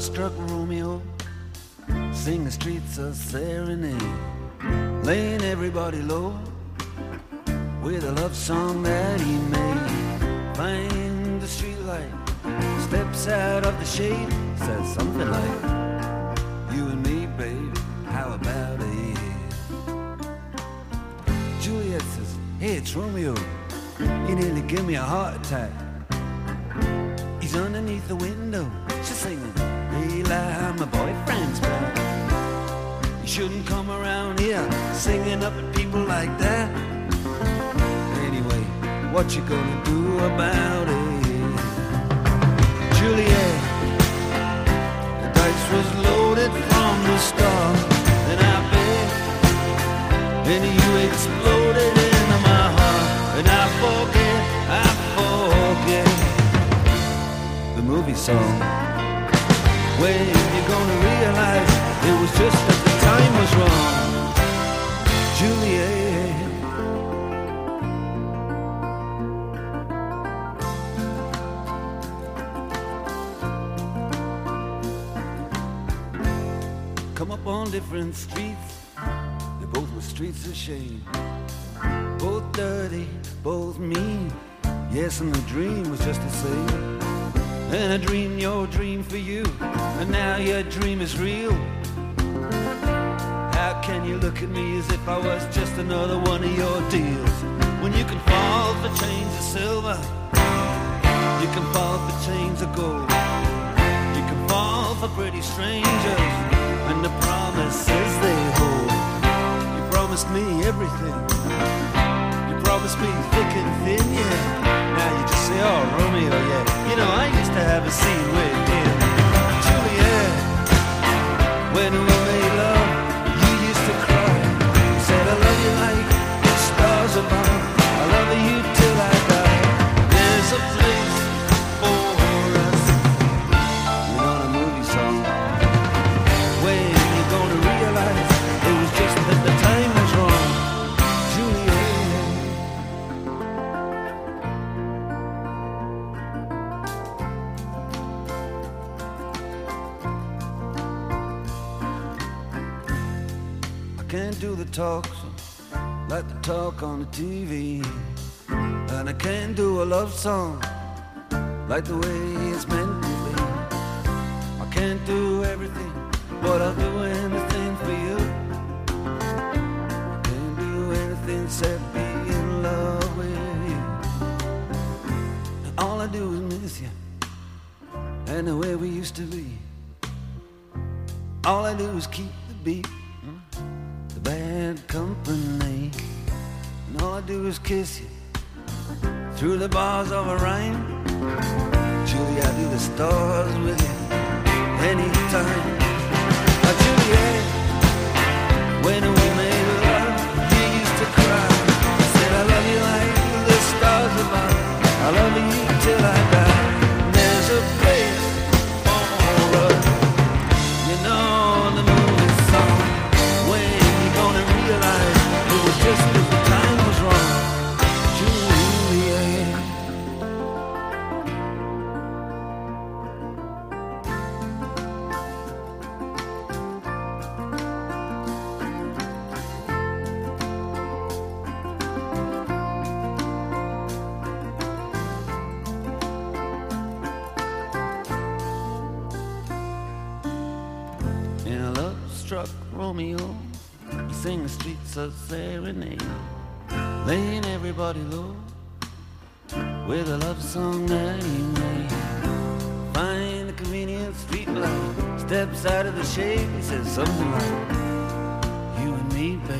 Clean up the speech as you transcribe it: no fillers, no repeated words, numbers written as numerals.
love-struck Romeo, sing the streets a serenade, laying everybody low with a love song that he made. Find the streetlight, steps out of the shade, says something like, you and me, baby, how about it? Juliet says, hey, it's Romeo, you nearly give me a heart attack. He's underneath the window, she's singing, Eli, my boyfriend's back. You shouldn't come around here singing up at people like that. Anyway, what you gonna do about it? Juliet, the dice was loaded from the start, and I bet, and you exploded into my heart, and I forget the movie song. When you gonna realize it was just that the time was wrong, Juliet? Come up on different streets, they both were streets of shame, both dirty, both mean. Yes, and the dream was just the same. And I dreamed your dream for you, and now your dream is real. How can you look at me as if I was just another one of your deals? When you can fall for chains of silver, you can fall for chains of gold, you can fall for pretty strangers, and the promises they hold. You promised me everything, you promised me thick and thin, yeah. Now you just say, oh, Romeo, yeah. You know, I used to have a scene with him. Juliet, when we made love, you used to cry. You said, I love you like the stars above. I love you till I die. There's a place for us. You know the movie song. When you gonna realize it was just that the time was wrong, Juliet. Can't do the talk like the talk on the TV, and I can't do a love song like the way it's meant to be. I can't do everything, but I'll do anything for you. I can't do anything except be in love with you. And all I do is miss you, and the way we used to be. All I do is keep the beat, bad company, and all I do is kiss you through the bars of a rhyme. Julie, I do the stars with you anytime. Juliet, when we made love, you used to cry. I said I love you like the stars above. I love you till I die. There's a place for us, you know the movie song. Realize it was just that the time was wrong, Juliet. In a love-struck Romeo, sing the streets a serenade, laying everybody low with a love song that he made. Find a convenient street light, steps out of the shade, he says something like, you and me, baby.